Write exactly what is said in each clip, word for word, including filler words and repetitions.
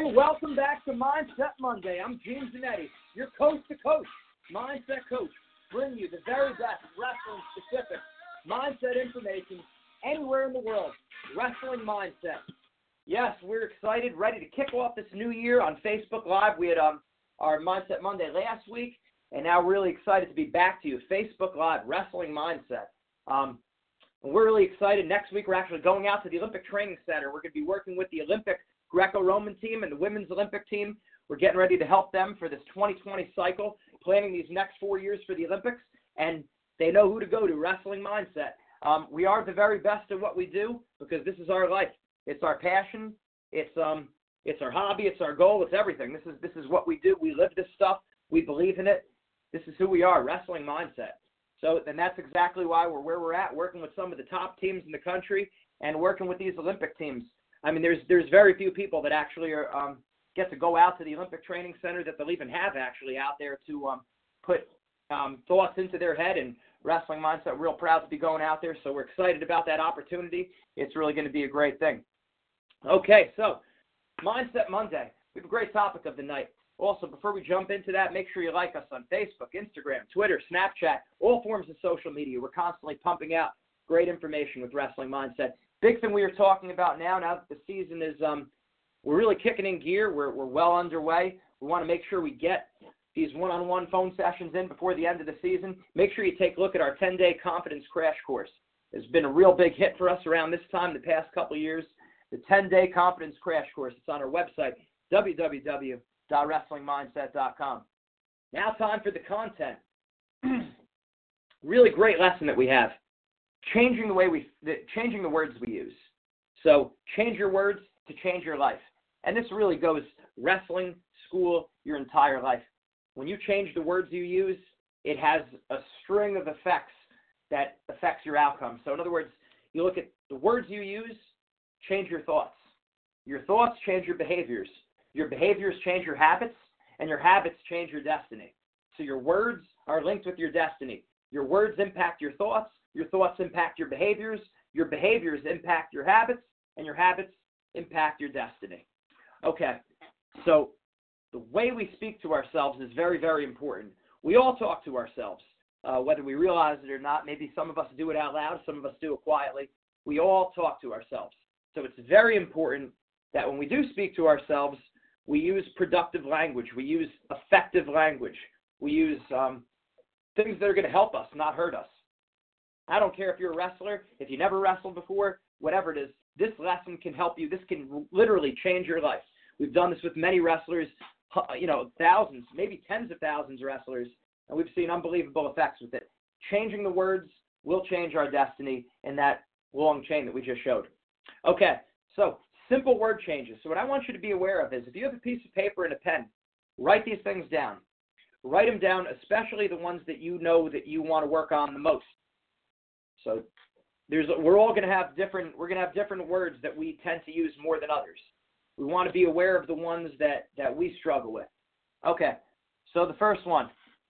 And welcome back to Mindset Monday. I'm Gene Zanetti, your coast-to-coast mindset coach, bringing you the very best wrestling-specific mindset information anywhere in the world. Wrestling mindset. Yes, we're excited, ready to kick off this new year on Facebook Live. We had um, our Mindset Monday last week, and now we're really excited to be back to you. Facebook Live, Wrestling Mindset. Um, and we're really excited. Next week, we're actually going out to the Olympic Training Center. We're going to be working with the Olympic Greco-Roman team and the women's Olympic team. We're getting ready to help them for this twenty twenty cycle, planning these next four years for the Olympics, and they know who to go to, Wrestling Mindset. Um, we are the very best at what we do because this is our life. It's our passion. It's um, it's our hobby. It's our goal. It's everything. This is this is what we do. We live this stuff. We believe in it. This is who we are, Wrestling Mindset. So then that's exactly why we're where we're at, working with some of the top teams in the country and working with these Olympic teams. I mean, there's there's very few people that actually are, um, get to go out to the Olympic Training Center that they'll even have actually out there to um, put um, thoughts into their head. And Wrestling Mindset, real proud to be going out there. So we're excited about that opportunity. It's really going to be a great thing. Okay, so Mindset Monday. We have a great topic of the night. Also, before we jump into that, make sure you like us on Facebook, Instagram, Twitter, Snapchat, all forms of social media. We're constantly pumping out great information with Wrestling Mindset. Big thing we are talking about now, now that the season is, um, we're really kicking in gear. We're, we're well underway. We want to make sure we get these one-on-one phone sessions in before the end of the season. Make sure you take a look at our ten-day confidence crash course. It's been a real big hit for us around this time the past couple of years. The ten-day confidence crash course. It's on our website, w w w dot wrestling mindset dot com. Now time for the content. Really great lesson that we have. Changing the way we, the, changing the words we use. So change your words to change your life. And this really goes wrestling, school, your entire life. When you change the words you use, it has a string of effects that affects your outcome. So in other words, you look at the words you use, change your thoughts. Your thoughts change your behaviors. Your behaviors change your habits, and your habits change your destiny. So your words are linked with your destiny. Your words impact your thoughts. Your thoughts impact your behaviors. Your behaviors impact your habits, and your habits impact your destiny. Okay, so the way we speak to ourselves is very, very important. We all talk to ourselves, uh, whether we realize it or not. Maybe some of us do it out loud. Some of us do it quietly. We all talk to ourselves. So it's very important that when we do speak to ourselves, we use productive language. We use effective language. We use um, things that are going to help us, not hurt us. I don't care if you're a wrestler, if you never wrestled before, whatever it is, this lesson can help you. This can literally change your life. We've done this with many wrestlers, you know, thousands, maybe tens of thousands of wrestlers, and we've seen unbelievable effects with it. Changing the words will change our destiny in that long chain that we just showed. Okay, so simple word changes. So what I want you to be aware of is if you have a piece of paper and a pen, write these things down. Write them down, especially the ones that you know that you want to work on the most. So there's, we're all going to have different, we're going to have different words that we tend to use more than others. We want to be aware of the ones that, that we struggle with. Okay, so the first one,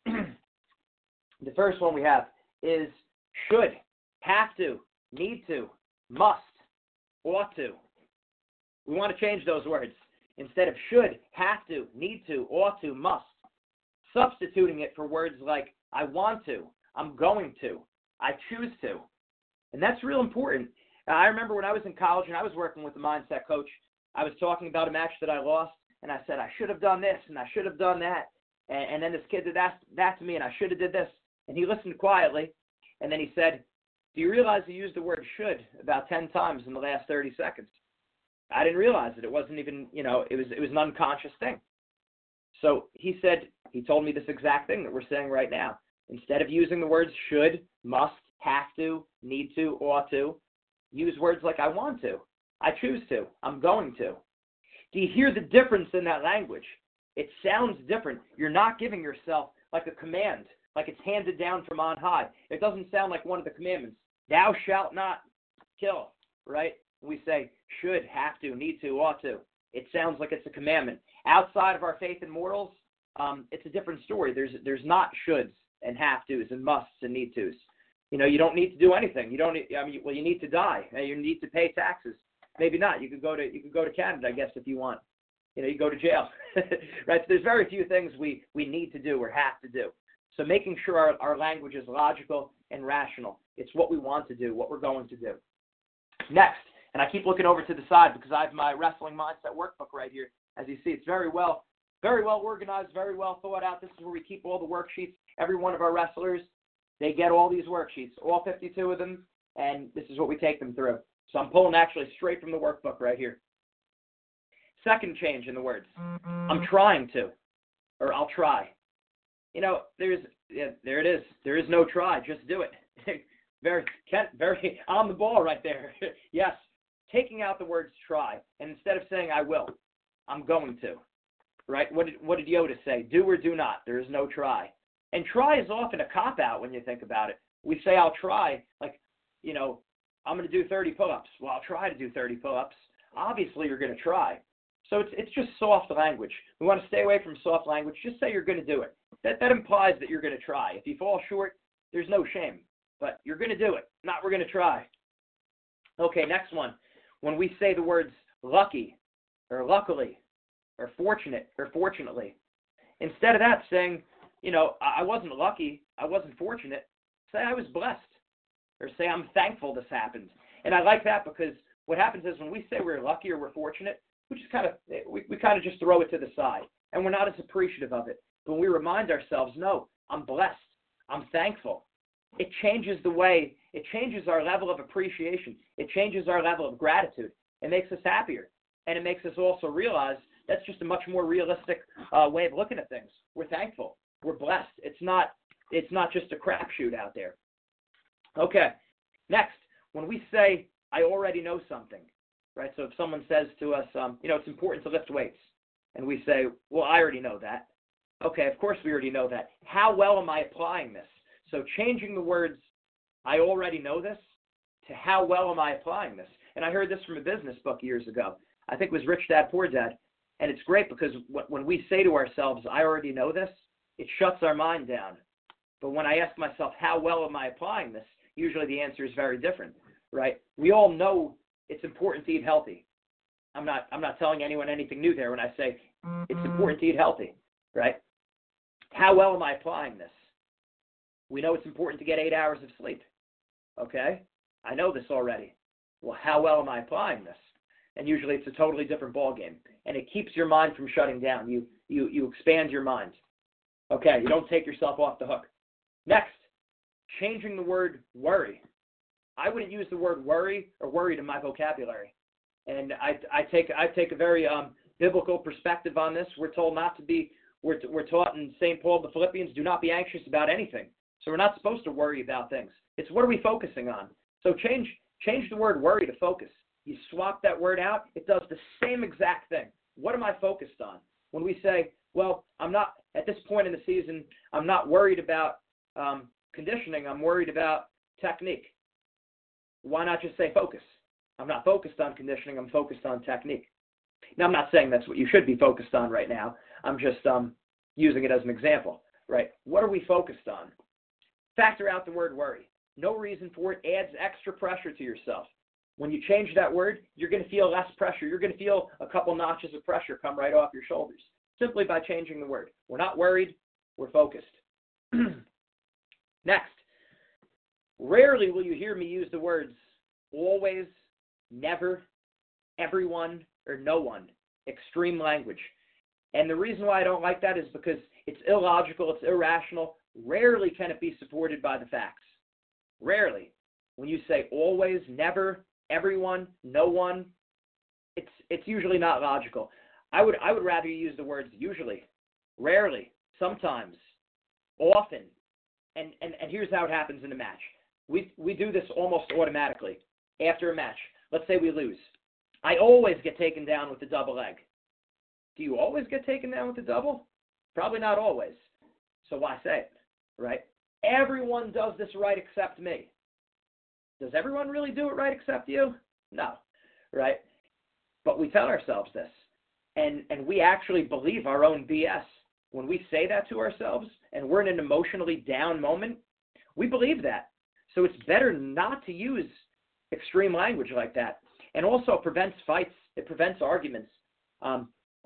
the first one we have is should, have to, need to, must, ought to. We want to change those words. Instead of should, have to, need to, ought to, must. Substituting it for words like I want to, I'm going to, I choose to. And that's real important. I remember when I was in college and I was working with a mindset coach, I was talking about a match that I lost, and I said, I should have done this, and I should have done that. And, and then this kid did that, that to me, and I should have did this. And he listened quietly, and then he said, do you realize you used the word should about ten times in the last thirty seconds? I didn't realize it. It wasn't even, you know, it was it was an unconscious thing. So he said, he told me this exact thing that we're saying right now. Instead of using the words should, must, have to, need to, ought to, use words like I want to, I choose to, I'm going to. Do you hear the difference in that language? It sounds different. You're not giving yourself like a command, like it's handed down from on high. It doesn't sound like one of the commandments. Thou shalt not kill, right? We say should, have to, need to, ought to. It sounds like it's a commandment. Outside of our faith in morals, um, it's a different story. There's there's not shoulds and have tos and musts and need tos. You know, you don't need to do anything. You don't. Need, I mean, well, you need to die. You need to pay taxes. Maybe not. You could go to you could go to Canada, I guess, if you want. you know, you go to jail, right? So there's very few things we, we need to do or have to do. So making sure our, our language is logical and rational. It's what we want to do, what we're going to do. Next, and I keep looking over to the side because I have my Wrestling Mindset workbook right here. As you see, it's very well, very well organized, very well thought out. This is where we keep all the worksheets. Every one of our wrestlers, they get all these worksheets, all fifty-two of them, and this is what we take them through. So I'm pulling actually straight from the workbook right here. Second change in the words. I'm trying to, or I'll try. You know, there's, yeah, there it is. There is no try. Just do it. very, Kent, very on the ball right there. Yes, taking out the words try, and instead of saying I will, I'm going to. Right? What did, what did Yoda say? Do or do not. There is no try. And try is often a cop-out when you think about it. We say I'll try, like, you know, I'm going to do thirty pull-ups. Well, I'll try to do thirty pull-ups. Obviously, you're going to try. So it's it's just soft language. We want to stay away from soft language. Just say you're going to do it. That that implies that you're going to try. If you fall short, there's no shame. But you're going to do it. Not we're going to try. Okay, next one. When we say the words lucky or luckily or fortunate or fortunately, instead of that saying, you know, I wasn't lucky, I wasn't fortunate, say I was blessed. Or say I'm thankful this happened. And I like that because what happens is when we say we're lucky or we're fortunate, we just kind of we, we kind of just throw it to the side. And we're not as appreciative of it. But when we remind ourselves, no, I'm blessed. I'm thankful. It changes the way, it changes our level of appreciation. It changes our level of gratitude. It makes us happier. And it makes us also realize that's just a much more realistic uh, way of looking at things. We're thankful. We're blessed. It's not, it's not just a crapshoot out there. Okay, next, when we say, I already know something, right? So if someone says to us, um, you know, it's important to lift weights, and we say, well, I already know that. Okay, of course we already know that. How well am I applying this? So changing the words, I already know this, to how well am I applying this? And I heard this from a business book years ago. I think it was Rich Dad, Poor Dad. And it's great because when we say to ourselves, I already know this, it shuts our mind down. But when I ask myself, how well am I applying this? Usually the answer is very different, right? We all know it's important to eat healthy. I'm not I'm not telling anyone anything new there when I say it's important to eat healthy, right? How well am I applying this? We know it's important to get eight hours of sleep, okay? I know this already. Well, how well am I applying this? And usually it's a totally different ballgame, and it keeps your mind from shutting down. You, you, you expand your mind, okay? You don't take yourself off the hook. Next, changing the word worry. I wouldn't use the word worry or worried in my vocabulary. And I, I take I take a very um, biblical perspective on this. We're told not to be, we're, we're taught in Saint Paul, the Philippians, do not be anxious about anything. So we're not supposed to worry about things. It's what are we focusing on? So change change the word worry to focus. You swap that word out, it does the same exact thing. What am I focused on? When we say, well, I'm not, at this point in the season, I'm not worried about um, conditioning, I'm worried about technique. Why not just say focus? I'm not focused on conditioning, I'm focused on technique. Now, I'm not saying that's what you should be focused on right now. I'm just um, using it as an example, right? What are we focused on? Factor out the word worry. No reason for it. Adds extra pressure to yourself. When you change that word, you're going to feel less pressure. You're going to feel a couple notches of pressure come right off your shoulders simply by changing the word. We're not worried. We're focused. Next, rarely will you hear me use the words always, never, everyone, or no one. Extreme language. And the reason why I don't like that is because it's illogical, it's irrational. Rarely can it be supported by the facts. Rarely. When you say always, never, everyone, no one, it's it's usually not logical. I would I would rather use the words usually, rarely, sometimes, often. And and, and here's how it happens in a match. We we do this almost automatically. After a match, let's say we lose. I always get taken down with the double leg. Do you always get taken down with the double? Probably not always. So why say it, right? Everyone does this right except me. Does everyone really do it right except you? No, right? But we tell ourselves this, and, and we actually believe our own B S. When we say that to ourselves and we're in an emotionally down moment, we believe that. So it's better not to use extreme language like that. And also it prevents fights. It prevents arguments. Um,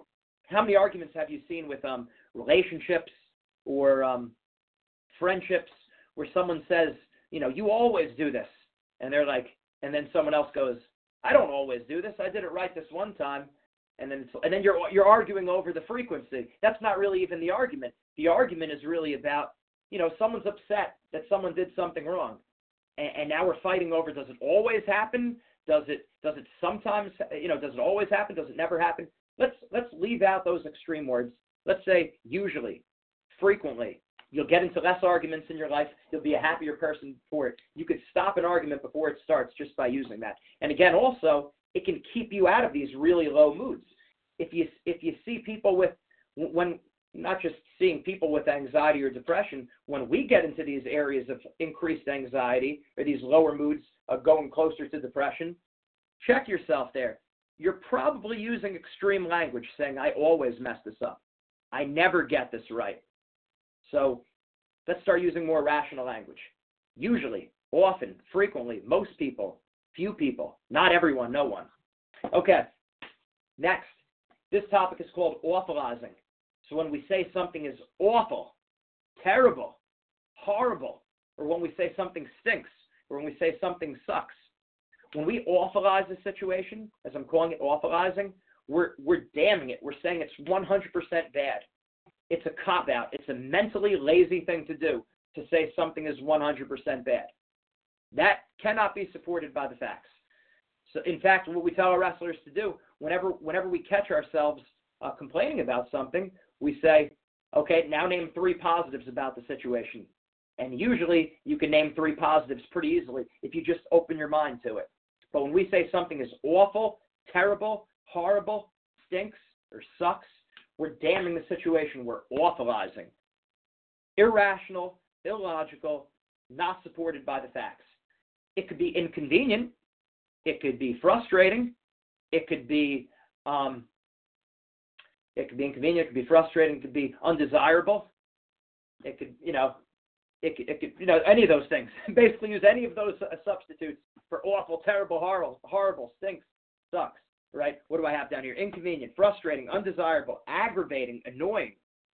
how many arguments have you seen with um, relationships or um, friendships where someone says, you know, you always do this. And they're like, and then someone else goes, I don't always do this. I did it right this one time. And then, it's, and then you're, you're arguing over the frequency. That's not really even the argument. The argument is really about, you know, someone's upset that someone did something wrong. And, and now we're fighting over, does it always happen? Does it, does it sometimes, you know, does it always happen? Does it never happen? Let's, let's leave out those extreme words. Let's say usually, frequently. You'll get into less arguments in your life. You'll be a happier person for it. You could stop an argument before it starts just by using that. And again, also, it can keep you out of these really low moods. If you if you see people with, when not just seeing people with anxiety or depression, when we get into these areas of increased anxiety or these lower moods of going closer to depression, check yourself there. You're probably using extreme language, saying, I always mess this up. I never get this right. So let's start using more rational language. Usually, often, frequently, most people, few people, not everyone, no one. Okay, next. This topic is called awfulizing. So when we say something is awful, terrible, horrible, or when we say something stinks, or when we say something sucks, when we awfulize a situation, as I'm calling it awfulizing, we're, we're damning it. We're saying it's one hundred percent bad. It's a cop-out. It's a mentally lazy thing to do to say something is one hundred percent bad. That cannot be supported by the facts. So, in fact, what we tell our wrestlers to do, whenever whenever we catch ourselves uh, complaining about something, we say, okay, now name three positives about the situation. And usually you can name three positives pretty easily if you just open your mind to it. But when we say something is awful, terrible, horrible, stinks, or sucks, we're damning the situation. We're awfulizing. Irrational, illogical, not supported by the facts. It could be inconvenient. It could be frustrating. It could be, um, it could be inconvenient. It could be frustrating. It could be undesirable. It could, you know, it could, it could you know, any of those things. Basically, use any of those uh, substitutes for awful, terrible, horrible, horrible, stinks, sucks. Right? What do I have down here? Inconvenient, frustrating, undesirable, aggravating, annoying.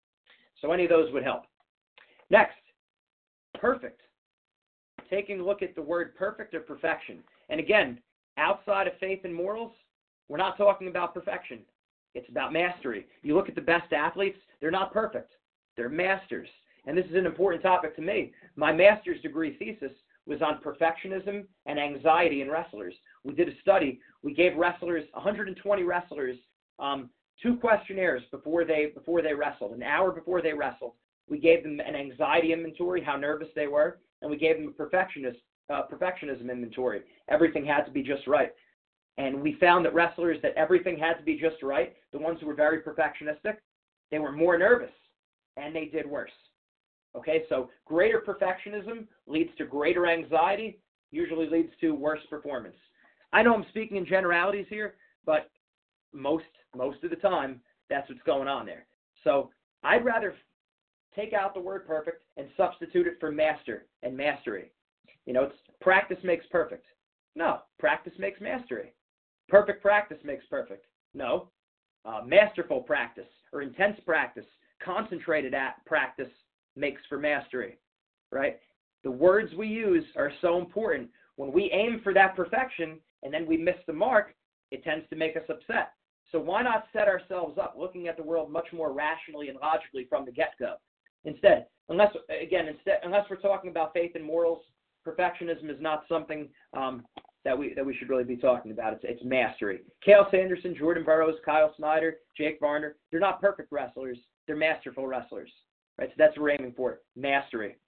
So any of those would help. Next, perfect. Taking a look at the word perfect or perfection. And again, outside of faith and morals, we're not talking about perfection. It's about mastery. You look at the best athletes, they're not perfect. They're masters. And this is an important topic to me. My master's degree thesis was on perfectionism and anxiety in wrestlers. We did a study. We gave wrestlers, one hundred twenty wrestlers, um, two questionnaires before they before they wrestled. An hour before they wrestled, we gave them an anxiety inventory, how nervous they were, and we gave them a perfectionist uh, perfectionism inventory. Everything had to be just right. And we found that wrestlers that everything had to be just right, the ones who were very perfectionistic, they were more nervous, and they did worse. Okay, so greater perfectionism leads to greater anxiety, usually leads to worse performance. I know I'm speaking in generalities here, but most most of the time, that's what's going on there. So I'd rather take out the word perfect and substitute it for master and mastery. You know, it's practice makes perfect. No, practice makes mastery. Perfect practice makes perfect. No, uh, masterful practice or intense practice, concentrated at practice makes for mastery, right? The words we use are so important. When we aim for that perfection and then we miss the mark, it tends to make us upset. So why not set ourselves up looking at the world much more rationally and logically from the get-go? Instead, unless, again, instead, unless we're talking about faith and morals, perfectionism is not something um, that we that we should really be talking about. It's, it's mastery. Cale Sanderson, Jordan Burroughs, Kyle Snyder, Jake Varner, they're not perfect wrestlers. They're masterful wrestlers. Right? So that's what we're aiming for, mastery.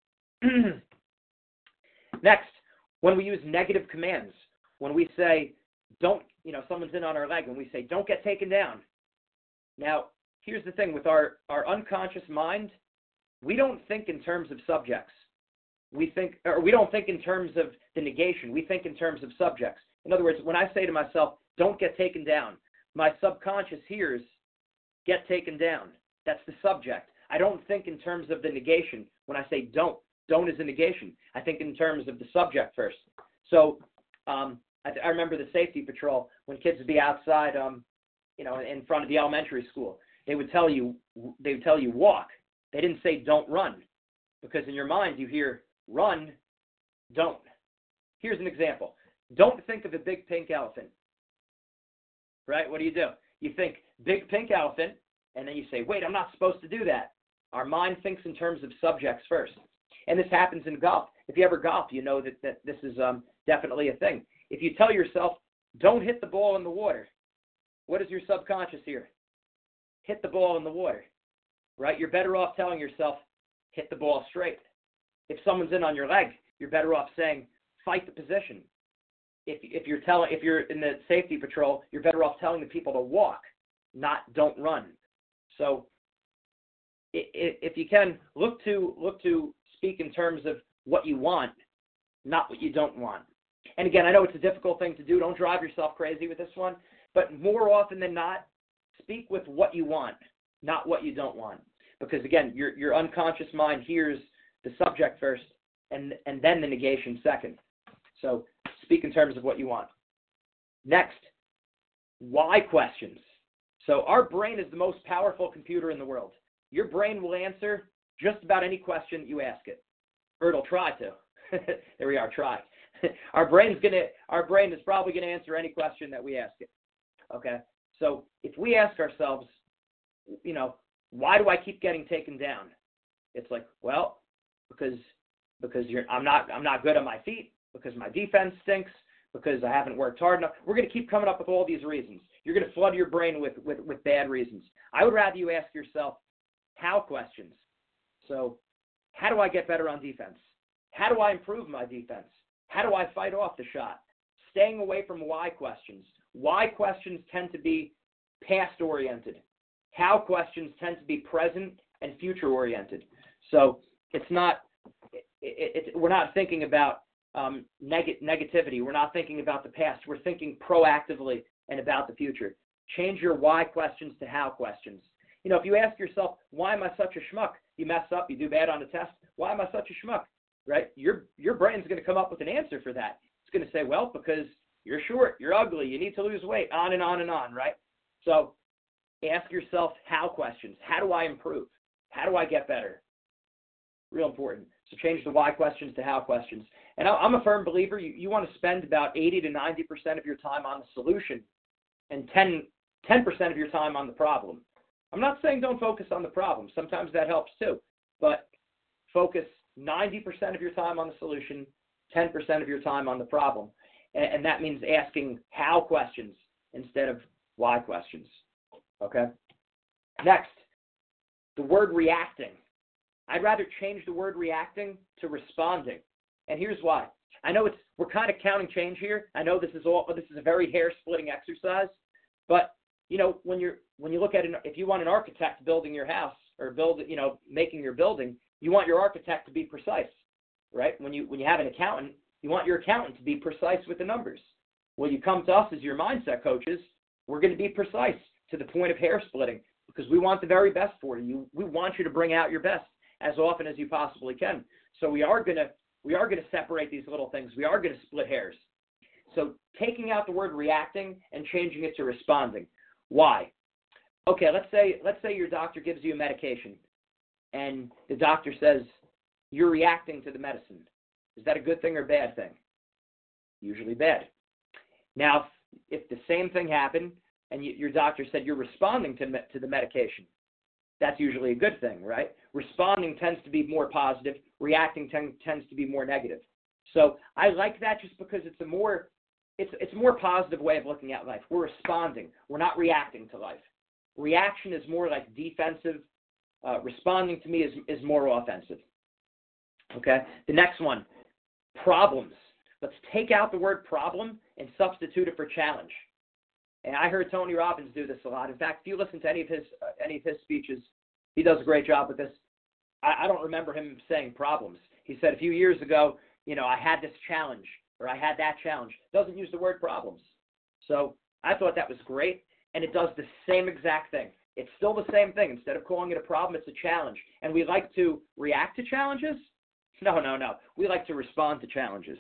Next, when we use negative commands, when we say, don't, you know, someone's in on our leg, and we say, don't get taken down. Now, here's the thing. With our, our unconscious mind, we don't think in terms of subjects. We think, or we don't think in terms of the negation. We think in terms of subjects. In other words, when I say to myself, don't get taken down, my subconscious hears, get taken down. That's the subject. I don't think in terms of the negation. When I say don't, don't is a negation. I think in terms of the subject first. So um, I, I remember the safety patrol when kids would be outside, um, you know, in front of the elementary school. they would tell you they would tell you walk. They didn't say don't run, because in your mind you hear run, don't. Here's an example. Don't think of a big pink elephant. Right? What do you do? You think big pink elephant, and then you say, wait, I'm not supposed to do that. Our mind thinks in terms of subjects first. And this happens in golf. If you ever golf, you know that, that this is um, definitely a thing. If you tell yourself, don't hit the ball in the water, what is your subconscious hear? Hit the ball in the water, right? You're better off telling yourself, hit the ball straight. If someone's in on your leg, you're better off saying, fight the position. If, if you're telling, if you're in the safety patrol, you're better off telling the people to walk, not don't run. So if you can, look to look to speak in terms of what you want, not what you don't want. And again, I know it's a difficult thing to do. Don't drive yourself crazy with this one. But more often than not, speak with what you want, not what you don't want. Because again, your your unconscious mind hears the subject first and, and then the negation second. So speak in terms of what you want. Next, why questions. So our brain is the most powerful computer in the world. Your brain will answer just about any question you ask it, or it'll try to. There we are, try. Our brain's gonna, our brain is probably gonna answer any question that we ask it. Okay, so if we ask ourselves, you know, why do I keep getting taken down? It's like, well, because because you're, I'm not, I'm not good on my feet, because my defense stinks, because I haven't worked hard enough. We're gonna keep coming up with all these reasons. You're gonna flood your brain with with, with bad reasons. I would rather you ask yourself how questions. So, how do I get better on defense? How do I improve my defense? How do I fight off the shot? Staying away from why questions. Why questions tend to be past-oriented. How questions tend to be present and future-oriented. So it's not, it, it, it, we're not thinking about um, neg- negativity. We're not thinking about the past. We're thinking proactively and about the future. Change your why questions to how questions. You know, if you ask yourself, why am I such a schmuck? You mess up, you do bad on a test. Why am I such a schmuck? Right? Your your brain's going to come up with an answer for that. It's going to say, well, because you're short, you're ugly, you need to lose weight, on and on and on, right? So ask yourself how questions. How do I improve? How do I get better? Real important. So change the why questions to how questions. And I'm a firm believer, you, you want to spend about eighty to ninety percent of your time on the solution and ten percent of your time on the problem. I'm not saying don't focus on the problem. Sometimes that helps too. But focus ninety percent of your time on the solution, ten percent of your time on the problem. And, and that means asking how questions instead of why questions. Okay? Next, the word reacting. I'd rather change the word reacting to responding. And here's why. I know it's we're kind of counting change here. I know this is all this is a very hair-splitting exercise, but you know, when you're when you look at an, if you want an architect building your house or build, you know, making your building, you want your architect to be precise, right? When you when you have an accountant, you want your accountant to be precise with the numbers. When you come to us as your mindset coaches, we're going to be precise to the point of hair splitting because we want the very best for you. We want you to bring out your best as often as you possibly can. So we are going to we are going to separate these little things. We are going to split hairs. So taking out the word reacting and changing it to responding. Why? Okay, let's say let's say your doctor gives you a medication and the doctor says you're reacting to the medicine. Is that a good thing or a bad thing? Usually bad. Now, if the same thing happened and you, your doctor said you're responding to, to the medication, that's usually a good thing, right? Responding tends to be more positive. Reacting ten, tends to be more negative. So I like that just because it's a more It's it's a more positive way of looking at life. We're responding. We're not reacting to life. Reaction is more like defensive. Uh, responding to me is, is more offensive. Okay? The next one, problems. Let's take out the word problem and substitute it for challenge. And I heard Tony Robbins do this a lot. In fact, if you listen to any of his uh, any of his speeches, he does a great job with this. I, I don't remember him saying problems. He said a few years ago, you know, I had this challenge. Or I had that challenge. Doesn't use the word problems. So I thought that was great, and it does the same exact thing. It's still the same thing. Instead of calling it a problem, it's a challenge. And we like to react to challenges? No, no, no. We like to respond to challenges.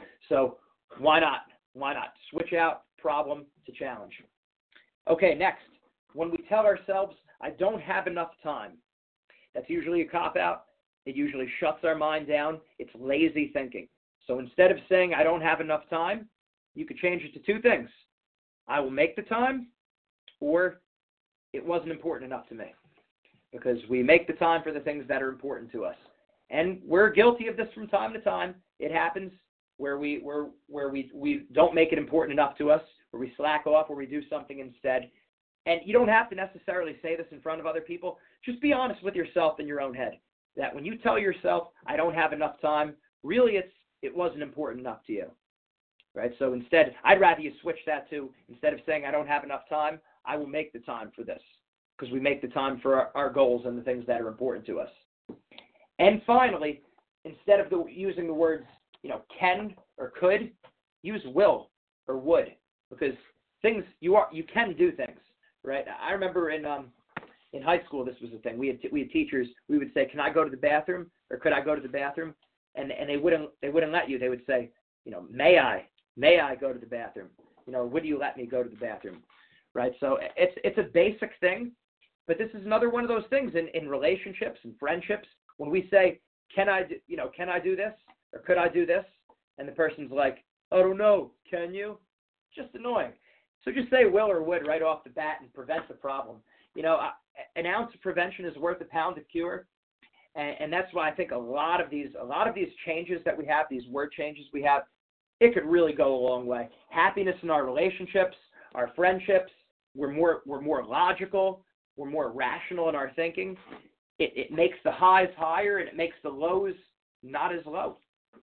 So why not? Why not? Switch out problem to challenge. Okay, next. when we tell ourselves, I don't have enough time, that's usually a cop-out. It usually shuts our mind down. It's lazy thinking. So instead of saying, I don't have enough time, you could change it to two things. I will make the time, or it wasn't important enough to me. Because we make the time for the things that are important to us. And we're guilty of this from time to time. It happens where we where where we, we don't make it important enough to us, where we slack off, where we do something instead. And you don't have to necessarily say this in front of other people. Just be honest with yourself in your own head. That when you tell yourself, I don't have enough time, really it's it wasn't important enough to you. Right? So instead, I'd rather you switch that to, instead of saying I don't have enough time, I will make the time for this. Because we make the time for our, our goals and the things that are important to us. And finally, instead of the, using the words, you know, can or could, use will or would, because things you are you can do things, right? I remember in um in high school this was the thing. We had t- we had teachers. We would say, "Can I go to the bathroom?" or "Could I go to the bathroom?" And and they wouldn't they wouldn't let you. They would say, you know, "May I? May I go to the bathroom?" You know, "Would you let me go to the bathroom?" Right? So it's it's a basic thing. But this is another one of those things in, in relationships and friendships. When we say, can I, do, you know, can I do this? Or could I do this? And the person's like, I don't know, can you? Just annoying. So just say will or would right off the bat and prevent the problem. You know, an ounce of prevention is worth a pound of cure. And, and that's why I think a lot of these, a lot of these changes that we have, these word changes we have, it could really go a long way. Happiness in our relationships, our friendships, we're more, we're more logical. We're more rational in our thinking. It, it makes the highs higher and it makes the lows not as low.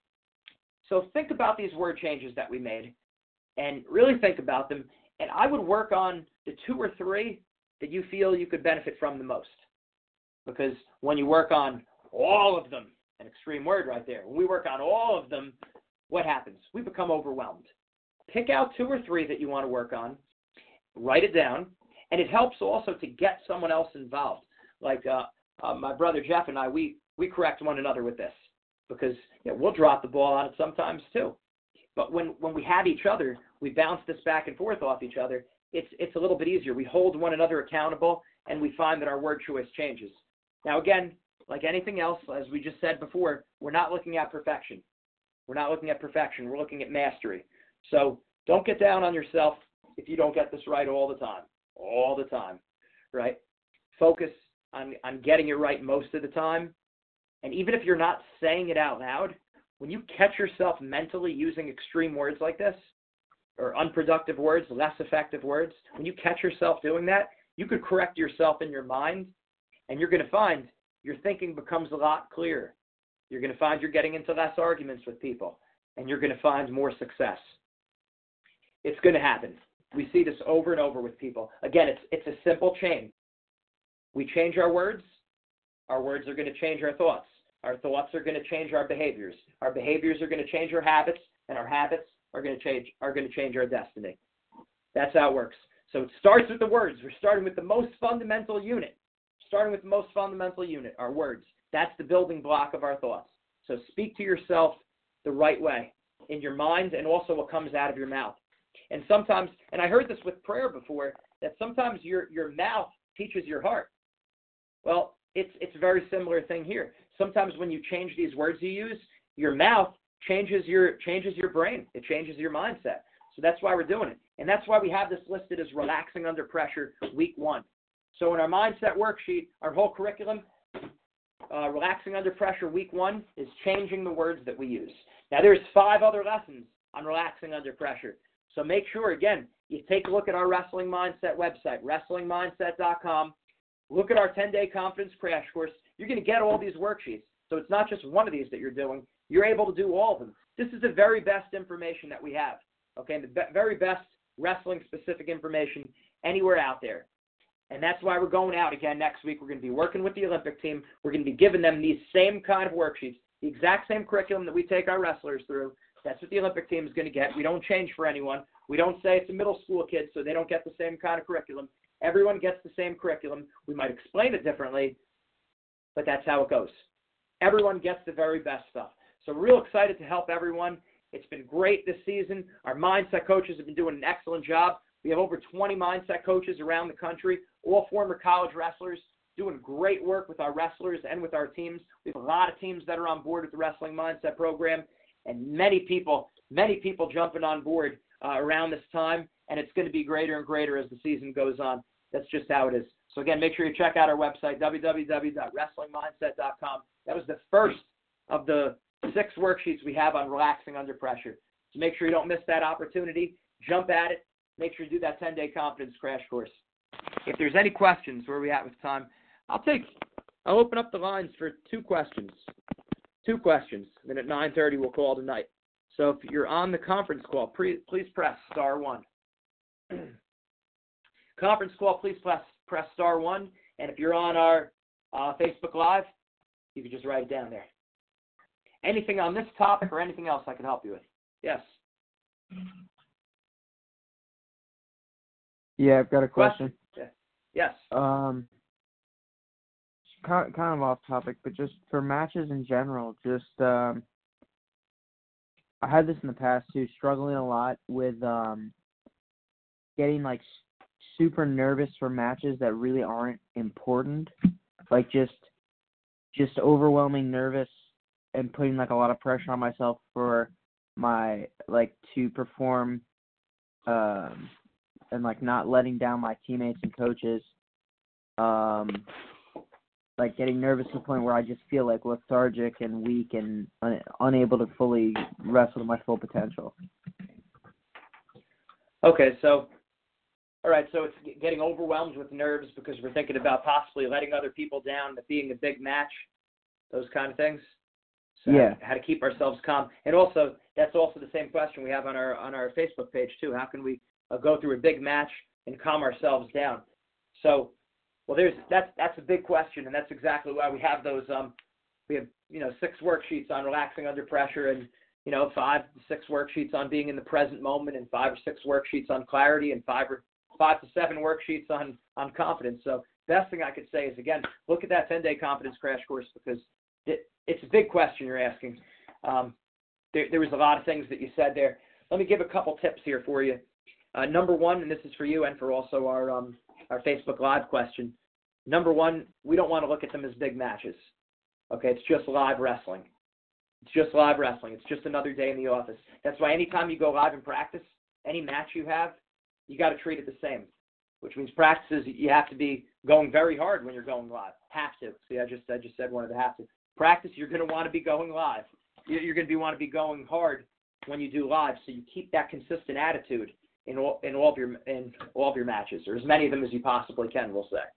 So think about these word changes that we made and really think about them. And I would work on the two or three that you feel you could benefit from the most. Because when you work on all of them, an extreme word right there, when we work on all of them, what happens? We become overwhelmed. Pick out two or three that you want to work on, write it down. And it helps also to get someone else involved. Like uh, uh, my brother Jeff and I, we, we correct one another with this because you know, we'll drop the ball on it sometimes too. But when, when we have each other, we bounce this back and forth off each other. It's, it's a little bit easier. We hold one another accountable, and we find that our word choice changes. Now, again, like anything else, as we just said before, we're not looking at perfection. We're not looking at perfection. We're looking at mastery. So don't get down on yourself if you don't get this right all the time. All the time, right? Focus on, on getting it right most of the time. And even if you're not saying it out loud, when you catch yourself mentally using extreme words like this, or unproductive words, less effective words, when you catch yourself doing that, you could correct yourself in your mind, and you're going to find your thinking becomes a lot clearer. You're going to find you're getting into less arguments with people, and you're going to find more success. It's going to happen. We see this over and over with people. Again, it's it's a simple chain. We change our words. Our words are going to change our thoughts. Our thoughts are going to change our behaviors. Our behaviors are going to change our habits, and our habits are going to change are going to change our destiny. That's how it works. So it starts with the words. We're starting with the most fundamental unit. Starting with the most fundamental unit, our words. That's the building block of our thoughts. So speak to yourself the right way in your mind and also what comes out of your mouth. And sometimes, and I heard this with prayer before, that sometimes your, your mouth teaches your heart. Well, it's it's a very similar thing here. Sometimes when you change these words you use, your mouth changes your changes your brain. It changes your mindset. So that's why we're doing it. And that's why we have this listed as Relaxing Under Pressure Week One. So in our mindset worksheet, our whole curriculum, uh, Relaxing Under Pressure Week One is changing the words that we use. Now there's five other lessons on relaxing under pressure. So make sure, again, you take a look at our Wrestling Mindset website, wrestling mindset dot com. Look at our ten-day confidence crash course. You're going to get all these worksheets. So it's not just one of these that you're doing. You're able to do all of them. This is the very best information that we have. Okay, the be- very best wrestling-specific information anywhere out there. And that's why we're going out again next week. We're going to be working with the Olympic team. We're going to be giving them these same kind of worksheets, the exact same curriculum that we take our wrestlers through. That's what the Olympic team is going to get. We don't change for anyone. We don't say it's a middle school kid, so they don't get the same kind of curriculum. Everyone gets the same curriculum. We might explain it differently, but that's how it goes. Everyone gets the very best stuff. So real excited to help everyone. It's been great this season. Our mindset coaches have been doing an excellent job. We have over twenty mindset coaches around the country, all former college wrestlers, doing great work with our wrestlers and with our teams. We have a lot of teams that are on board with the Wrestling Mindset program, and many people, many people jumping on board uh, around this time, and it's going to be greater and greater as the season goes on. That's just how it is. So again, make sure you check out our website, w w w dot wrestling mindset dot com. That was the first of the six worksheets we have on relaxing under pressure. So make sure you don't miss that opportunity. Jump at it. Make sure you do that ten-day confidence crash course. If there's any questions, where are we at with time? I'll take, I'll open up the lines for two questions. Two questions. Then at nine thirty, we'll call tonight. So if you're on the conference call, pre, please press star one. Conference call, please press, press star one. And if you're on our uh, Facebook Live, you can just write it down there. Anything on this topic or anything else I can help you with? Yes. Yeah, I've got a question. question. Yeah. Yes. Um, kind kind of off topic, but just for matches in general, just um, I had this in the past too, struggling a lot with um, getting like super nervous for matches that really aren't important, like just just overwhelming nervous and putting like a lot of pressure on myself for my like to perform um and like not letting down my teammates and coaches, um like getting nervous to the point where I just feel like lethargic and weak and un- unable to fully wrestle to my full potential. Okay, so all right, so it's getting overwhelmed with nerves because we're thinking about possibly letting other people down, it being a big match, those kind of things. So yeah. How, how to keep ourselves calm, and also that's also the same question we have on our on our Facebook page too. How can we uh, go through a big match and calm ourselves down? So, well, there's that's that's a big question, and that's exactly why we have those. Um, we have you know six worksheets on relaxing under pressure, and you know five to six worksheets on being in the present moment, and five or six worksheets on clarity, and five or five to seven worksheets on, on confidence. So best thing I could say is, again, look at that ten-day confidence crash course because it, it's a big question you're asking. Um, there, there was a lot of things that you said there. Let me give a couple tips here for you. Uh, number one, and this is for you and for also our, um, our Facebook Live question. Number one, we don't want to look at them as big matches. Okay, it's just live wrestling. It's just live wrestling. It's just another day in the office. That's why anytime you go live in practice, any match you have, you got to treat it the same, which means practices you have to be going very hard when you're going live. Have to. See, I just I just said one of the have to. Practice, you're going to want to be going live. You're going to be want to be going hard when you do live, so you keep that consistent attitude in all in all of your in all of your matches, or as many of them as you possibly can. We'll say.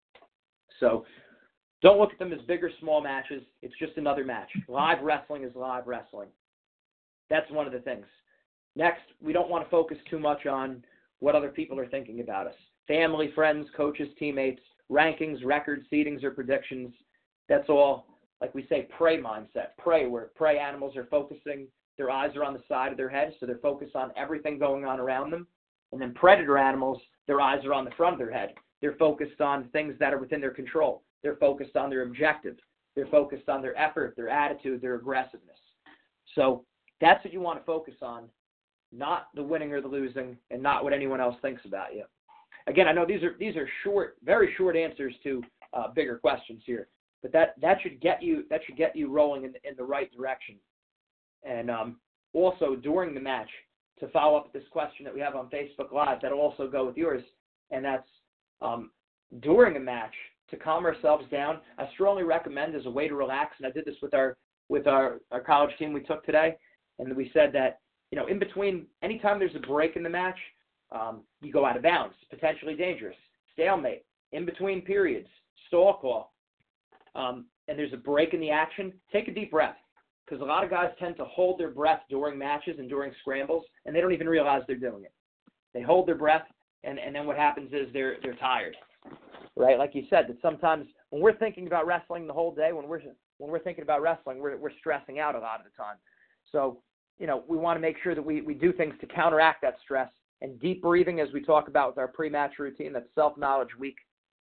So, don't look at them as big or small matches. It's just another match. Live wrestling is live wrestling. That's one of the things. Next, we don't want to focus too much on what other people are thinking about us. Family, friends, coaches, teammates, rankings, records, seedings, or predictions. That's all, like we say, prey mindset. Prey, where prey animals are focusing, their eyes are on the side of their head, so they're focused on everything going on around them. And then predator animals, their eyes are on the front of their head. They're focused on things that are within their control. They're focused on their objective. They're focused on their effort, their attitude, their aggressiveness. So that's what you want to focus on. Not the winning or the losing, and not what anyone else thinks about you. Again, I know these are these are short, very short answers to uh, bigger questions here, but that, that should get you that should get you rolling in, in the right direction. And um, also during the match, to follow up with this question that we have on Facebook Live, that'll also go with yours, and that's um, during a match to calm ourselves down. I strongly recommend as a way to relax, and I did this with our with our, our college team we took today, and we said that. You know, in between, anytime there's a break in the match, um, you go out of bounds, potentially dangerous, stalemate, in between periods, stall call, um, and there's a break in the action, take a deep breath. Because a lot of guys tend to hold their breath during matches and during scrambles, and they don't even realize they're doing it. They hold their breath, and, and then what happens is they're they're tired, right? Like you said, that sometimes when we're thinking about wrestling the whole day, when we're when we're thinking about wrestling, we're we're stressing out a lot of the time. So, you know, we want to make sure that we, we do things to counteract that stress. And deep breathing, as we talk about with our pre-match routine, that's self-knowledge week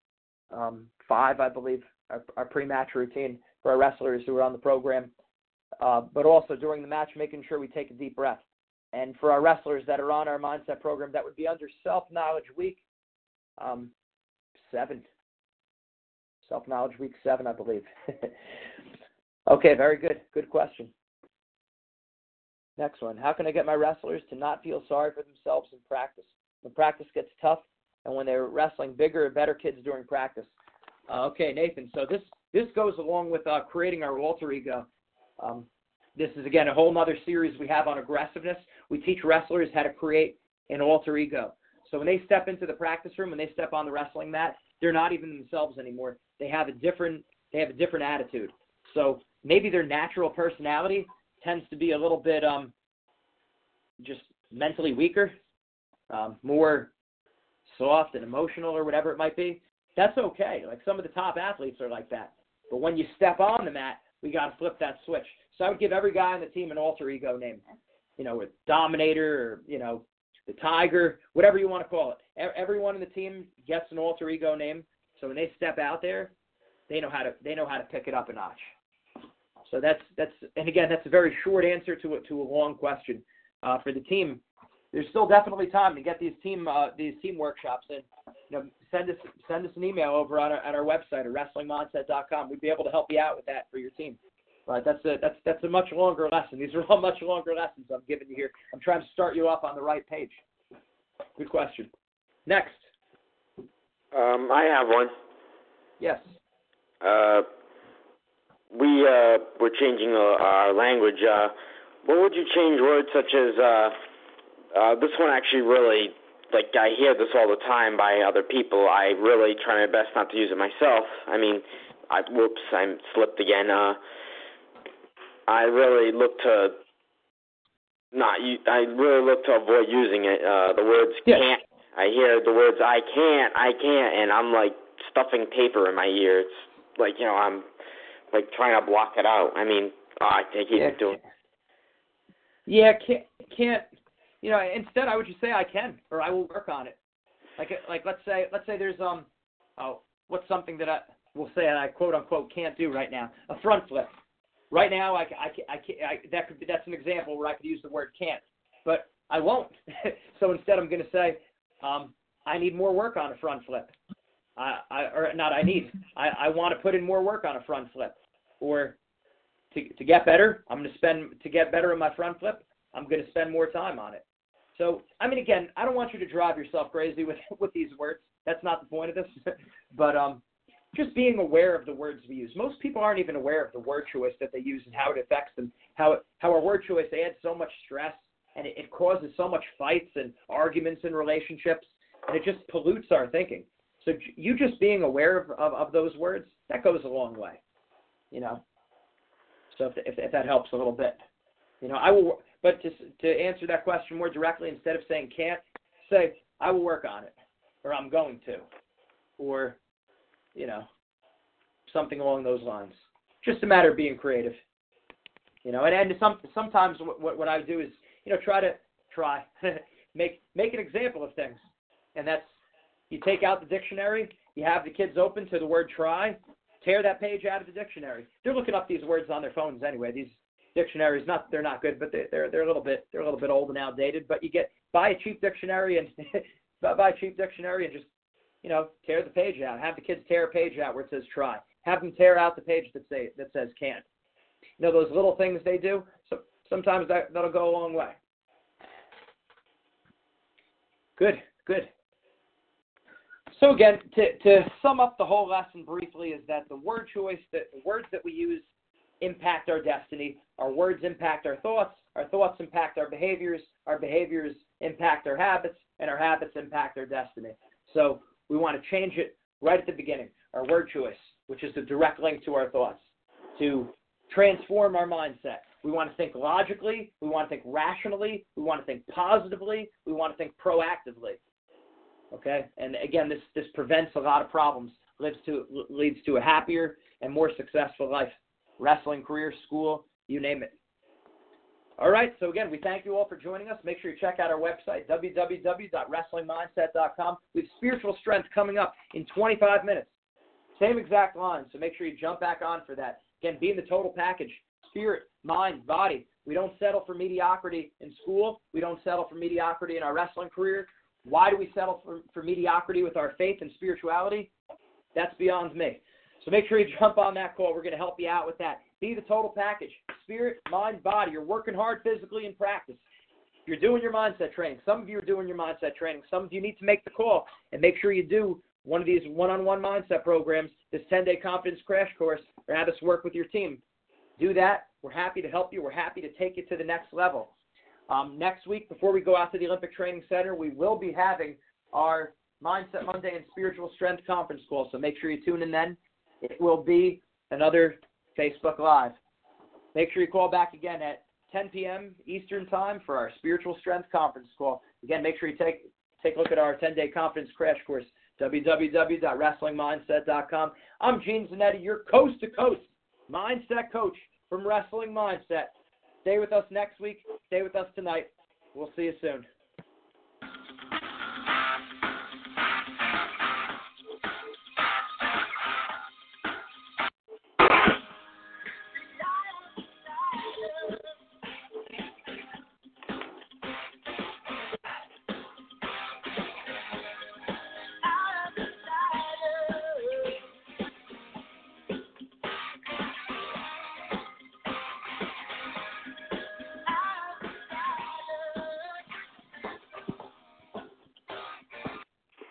um, five, I believe, our, our pre-match routine for our wrestlers who are on the program. Uh, but also during the match, making sure we take a deep breath. And for our wrestlers that are on our mindset program, that would be under Self-Knowledge Week um, seven. Self-Knowledge Week seven, I believe. Okay, very good. Good question. Next one. How can I get my wrestlers to not feel sorry for themselves in practice? When practice gets tough and when they're wrestling bigger and better kids during practice. Uh, okay, Nathan. So this, this goes along with uh, creating our alter ego. Um, this is, again, a whole other series we have on aggressiveness. We teach wrestlers how to create an alter ego. So when they step into the practice room, when they step on the wrestling mat, they're not even themselves anymore. They have a different, they have a different attitude. So maybe their natural personality tends to be a little bit um, just mentally weaker, um, more soft and emotional or whatever it might be. That's okay. Like some of the top athletes are like that. But when you step on the mat, we got to flip that switch. So I would give every guy on the team an alter ego name, you know, with Dominator or, you know, the Tiger, whatever you want to call it. Everyone in the team gets an alter ego name. So when they step out there, they know how to they know how to pick it up a notch. So that's that's and again that's a very short answer to a, to a long question. Uh, for the team, there's still definitely time to get these team uh, these team workshops in. You know, send us send us an email over on our, at our website at wrestling mindset dot com. We'd be able to help you out with that for your team. But that's a that's that's a much longer lesson. These are all much longer lessons I'm giving you here. I'm trying to start you off on the right page. Good question. Next. Um, I have one. Yes. Uh, we uh, we're changing uh, our language. Uh, what would you change words such as uh, uh, this one? Actually, really, like I hear this all the time by other people. I really try my best not to use it myself. I mean, I whoops, I slipped again. Uh, I really look to not. I really look to avoid using it. Uh, the words yes. can't. I hear the words I can't, I can't, and I'm like stuffing paper in my ear. It's like, you know, I'm like trying to block it out. I mean, oh, I keep yeah, doing. Yeah, can't, can't. You know, instead I would just say I can, or I will work on it. Like, like let's say, let's say there's um, oh, what's something that I will say that I quote unquote can't do right now? A front flip. Right now, I, I, I, I that could be, that's an example where I could use the word can't, but I won't. So instead, I'm going to say, um, I need more work on a front flip. I, I or not I need. I, I want to put in more work on a front flip. Or to to get better, I'm going to spend to get better in my front flip. I'm going to spend more time on it. So I mean, again, I don't want you to drive yourself crazy with with these words. That's not the point of this. But um. Just being aware of the words we use. Most people aren't even aware of the word choice that they use and how it affects them, how it, how our word choice adds so much stress, and it, it causes so much fights and arguments in relationships, and it just pollutes our thinking. So you just being aware of, of, of those words, that goes a long way, you know. So if, if, if that helps a little bit. You know, I will, but to, to answer that question more directly, instead of saying can't, say I will work on it, or I'm going to, or you know, something along those lines. Just a matter of being creative, you know. And, and some, sometimes what, what I do is, you know, try to try make make an example of things, and that's you take out the dictionary, you have the kids open to the word try, tear that page out of the dictionary. They're looking up these words on their phones anyway. These dictionaries, not they're not good, but they, they're they're a little bit they're a little bit old and outdated. But you get buy a cheap dictionary and buy a cheap dictionary and just you know, tear the page out. Have the kids tear a page out where it says try. Have them tear out the page that say that says can't. You know, those little things they do, so sometimes that, that'll go a long way. Good, good. So again, to, to sum up the whole lesson briefly is that the word choice, that the words that we use impact our destiny. Our words impact our thoughts. Our thoughts impact our behaviors. Our behaviors impact our habits, and our habits impact our destiny. So we want to change it right at the beginning, our word choice, which is the direct link to our thoughts, to transform our mindset. We want to think logically. We want to think rationally. We want to think positively. We want to think proactively. Okay? And again, this, this prevents a lot of problems, leads to, leads to a happier and more successful life. Wrestling, career, school, you name it. All right, so again, we thank you all for joining us. Make sure you check out our website, w w w dot wrestling mindset dot com. We have Spiritual Strength coming up in twenty-five minutes. Same exact line, so make sure you jump back on for that. Again, be in the total package. spirit, mind, body. We don't settle for mediocrity in school. We don't settle for mediocrity in our wrestling career. Why do we settle for, for mediocrity with our faith and spirituality? That's beyond me. So make sure you jump on that call. We're going to help you out with that. Be the total package. Spirit, mind, body. You're working hard physically in practice. You're doing your mindset training. Some of you are doing your mindset training. Some of you need to make the call and make sure you do one of these one-on-one mindset programs, this ten-day confidence crash course, or have us work with your team. Do that. We're happy to help you. We're happy to take you to the next level. Um, next week, before we go out to the Olympic Training Center, we will be having our Mindset Monday and Spiritual Strength conference call, so make sure you tune in then. It will be another Facebook Live. Make sure you call back again at ten p.m. Eastern Time for our Spiritual Strength conference call. Again, make sure you take take a look at our ten-day confidence crash course, w w w dot wrestling mindset dot com. I'm Gene Zanetti, your coast-to-coast mindset coach from Wrestling Mindset. Stay with us next week. Stay with us tonight. We'll see you soon.